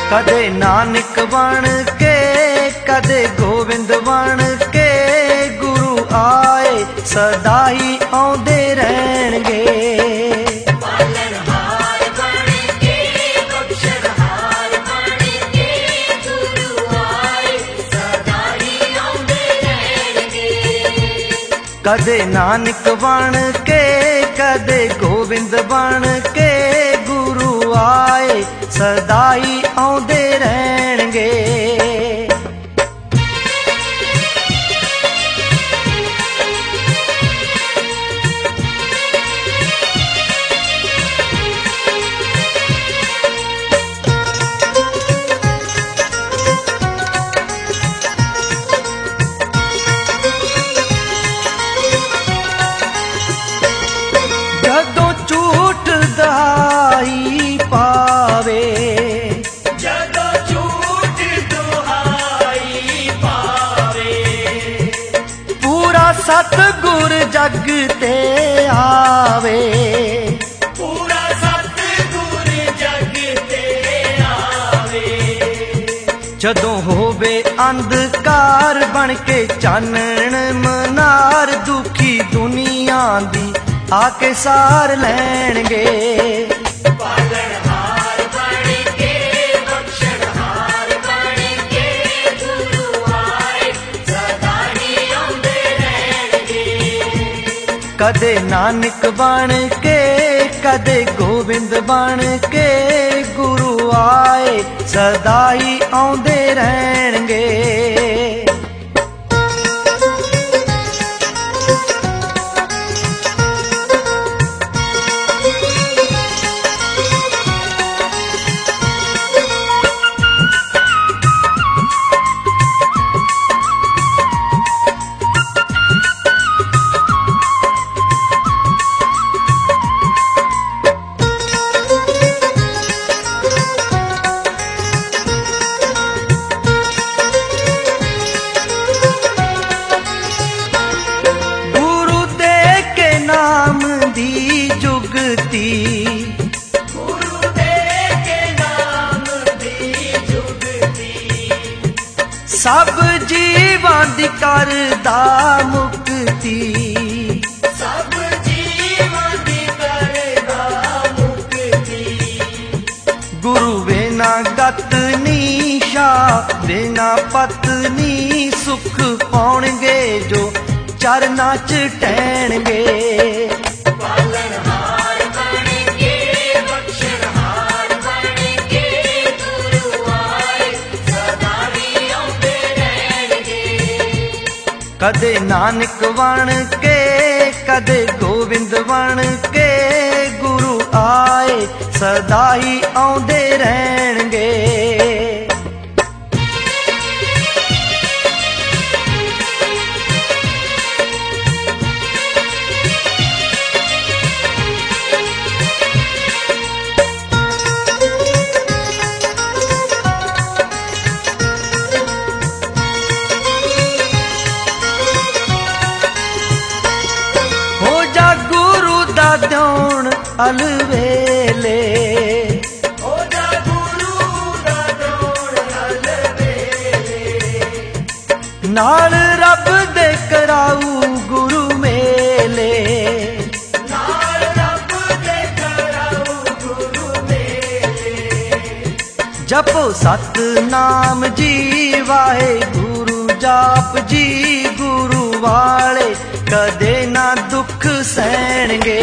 ਕਦੇ ਨਾਨਕ ਬਣ ਕੇ ਕਦੇ ਗੋਬਿੰਦ ਬਣ ਕੇ ਗੁਰੂ ਆਏ ਸਦਾ ਹੀ ਆਉਂਦੇ ਰਹਿਣਗੇ। ਪਾਲਣਹਾਰ ਬਣ ਕੇ ਬਖਸ਼ਣਹਾਰ ਬਣ ਕੇ ਗੁਰੂ ਆਏ ਸਦਾ ਹੀ ਆਉਂਦੇ ਰਹਿਣਗੇ। ਕਦੇ ਨਾਨਕ ਬਣ ਕੇ ਕਦੇ ਗੋਬਿੰਦ ਬਣ ਕੇ ਗੁਰੂ ਆਏ ਸਦਾ ਹੀ ਆਉਂਦੇ ਰਹਿਣਗੇ। ਜਦੋਂ ਝੂਠ ਦਹਾਈ ਪਾਵੇ ਜਦੋਂ ਝੂਠ ਦੁਹਾਈ ਪਾਵੇ ਪੂਰਾ ਸਤਿਗੁਰ ਜਗ ਤੇ ਆਵੇ। ਪੂਰਾ ਸਤਿਗੁਰ ਜਗ ਤੇ ਆਵੇ। ਜਦੋਂ ਹੋਵੇ ਅੰਧਕਾਰ ਬਣ ਕੇ ਚਾਨਣ ਮਨਾਰ ਦੁਖੀ ਦੁਨੀਆ ਦੀ ਆ ਕੇ ਸਾਰ ਲੈਣਗੇ। ਪਾਲਣਹਾਰ ਬਣ ਕੇ ਬਖਸ਼ਣਹਾਰ ਬਣ ਕੇ ਗੁਰੂ ਆਏ ਸਦਾ ਹੀ ਆਉਂਦੇ ਰਹਿਣਗੇ। ਕਦੇ ਨਾਨਕ ਬਣ ਕੇ ਕਦੇ ਗੋਬਿੰਦ ਬਣ ਕੇ ਗੁਰੂ ਆਏ ਸਦਾ ਹੀ ਆਉਂਦੇ ਰਹਿਣਗੇ। ਦੀ ਜੁਗਤੀ ਗੁਰੂ ਦੇ ਕੇ ਨਾਮ ਦੀ ਜੁਗਤੀ ਸਭ ਜੀਵਾਂ ਦੀ ਕਰਦਾ ਮੁਕਤੀ। ਸਭ ਜੀਵਾਂ ਦੀ ਕਰਦਾ ਮੁਕਤੀ। ਗੁਰੂ ਬਿਨਾ ਗਤ ਨੀਸ਼ਾ ਬਿਨਾ ਪਤਨੀ ਸੁਖ ਪਾਉਣਗੇ ਜੋ ਚਰਨਾਂ ਚ ਟਹਿਣਗੇ। ਪਾਲਣਹਾਰ ਬਣ ਕੇ ਬਖਸ਼ਣਹਾਰ ਬਣ ਕੇ ਗੁਰੂ ਆਏ ਸਦਾ ਹੀ ਆਉਂਦੇ ਰਹਿਣਗੇ। ਕਦੇ ਨਾਨਕ ਬਣ ਕੇ ਕਦੇ ਗੋਬਿੰਦ ਬਣ ਕੇ ਗੁਰੂ ਆਏ ਸਦਾ ਹੀ ਆਉਂਦੇ ਰਹਿਣਗੇ। ਦਿਉਣ ਅਲਵੇਲੇ ਹੋ ਜਾ ਗੁਰੂ ਦਾ ਦਿਉਣ ਅਲਵੇਲੇ। ਨਾਲ ਰੱਬ ਦੇ ਕਰਾਊ ਗੁਰੂ ਮੇਲੇ। ਨਾਲ ਰੱਬ ਦੇ ਕਰਾਊ ਗੁਰੂ ਮੇਲੇ। ਜਪੋ ਸਤਿਨਾਮ ਜੀ ਵਾਹਿਗੁਰੂ ਜਾਪ ਜੀ ਗੁਰੂ ਵਾਲੇ ਕਦੇ ਨਾ ਦੁੱਖ ਸਹਿਣਗੇ।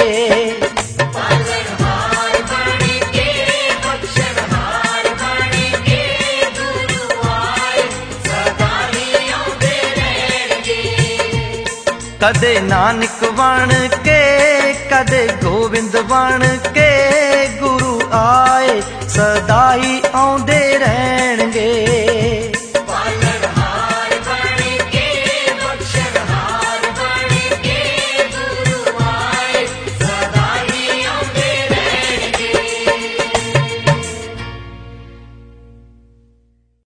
ਪਾਲਣਹਾਰ ਬਣ ਕੇ ਬਖਸ਼ਣਹਾਰ ਬਣ ਕੇ ਗੁਰੂ ਆਏ ਸਦਾ ਹੀ ਆਉਂਦੇ ਰਹਿਣਗੇ। ਕਦੇ ਨਾਨਕ ਬਣ ਕੇ ਕਦੇ ਗੋਬਿੰਦ ਬਣ ਕੇ ਗੁਰੂ ਆਏ ਸਦਾ ਹੀ ਆਉਂਦੇ